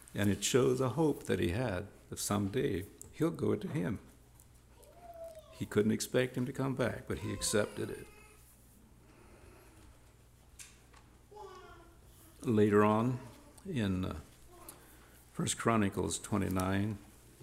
And it shows a hope that he had that someday he'll go to him. He couldn't expect him to come back, but he accepted it. Later on in 1 Chronicles 29,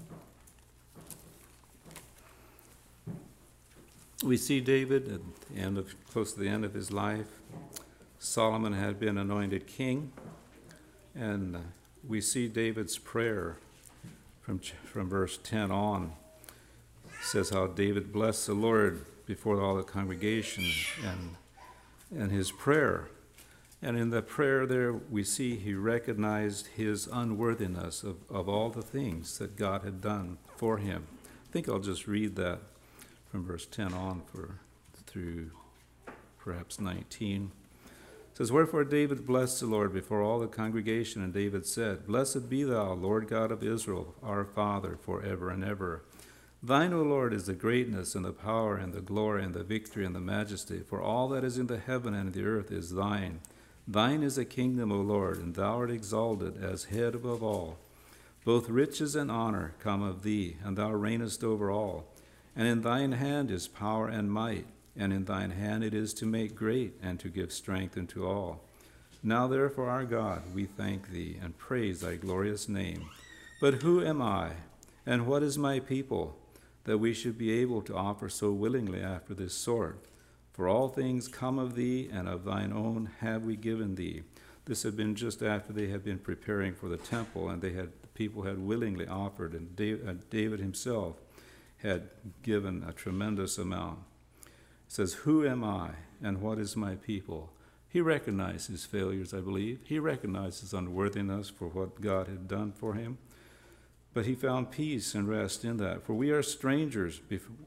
we see David at the end of, close to the end of his life. Solomon had been anointed king, and we see David's prayer from verse 10 on. It says how David blessed the Lord before all the congregation and his prayer. And in the prayer there, we see he recognized his unworthiness of all the things that God had done for him. I think I'll just read that from verse 10 on through perhaps 19. It says, "Wherefore David blessed the Lord before all the congregation, and David said, Blessed be thou, Lord God of Israel, our Father, forever and ever. Thine, O Lord, is the greatness and the power and the glory and the victory and the majesty, for all that is in the heaven and the earth is thine. Thine is the kingdom, O Lord, and thou art exalted as head above all. Both riches and honor come of thee, and thou reignest over all. And in thine hand is power and might, and in thine hand it is to make great and to give strength unto all. Now therefore, our God, we thank thee and praise thy glorious name. But who am I, and what is my people, that we should be able to offer so willingly after this sort? For all things come of thee, and of thine own have we given thee." This had been just after they had been preparing for the temple, and the people had willingly offered, and David himself had given a tremendous amount. It says, "Who am I, and what is my people?" He recognized his failures, I believe. He recognized his unworthiness for what God had done for him. But he found peace and rest in that. For we are strangers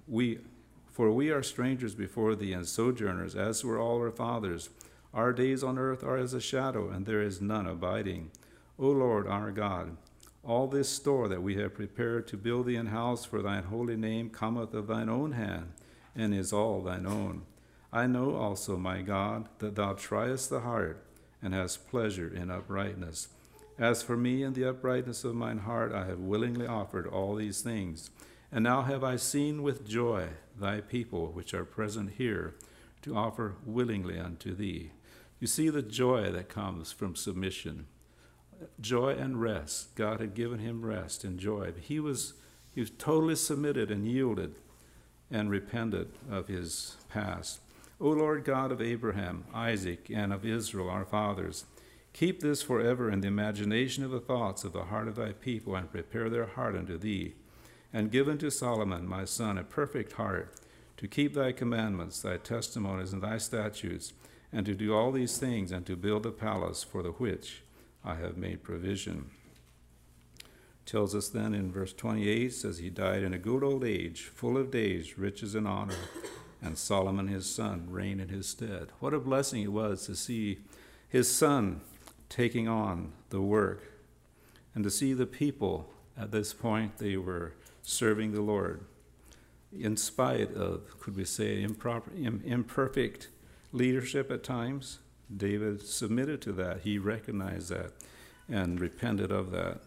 before thee, and sojourners, as were all our fathers. Our days on earth are as a shadow, and there is none abiding. O Lord our God, all this store that we have prepared to build thee an house for thine holy name cometh of thine own hand, and is all thine own. I know also, my God, that thou triest the heart, and hast pleasure in uprightness. As for me and the uprightness of mine heart, I have willingly offered all these things. And now have I seen with joy thy people which are present here, to offer willingly unto thee. You see the joy that comes from submission. Joy and rest. God had given him rest and joy. He was totally submitted and yielded and repented of his past. O Lord God of Abraham, Isaac, and of Israel, our fathers, keep this forever in the imagination of the thoughts of the heart of thy people, and prepare their heart unto thee. And give unto Solomon, my son, a perfect heart, to keep thy commandments, thy testimonies, and thy statutes, and to do all these things, and to build a palace for the which I have made provision. Tells us then in verse 28, says he died in a good old age, full of days, riches and honor, and Solomon his son reigned in his stead. What a blessing it was to see his son taking on the work, and to see the people at this point, they were serving the Lord. In spite of, could we say, imperfect leadership at times, David submitted to that. He recognized that and repented of that.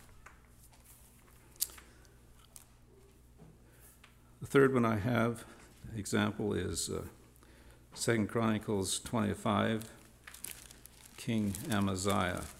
The third one I have, example, is 2 Chronicles 25, King Amaziah.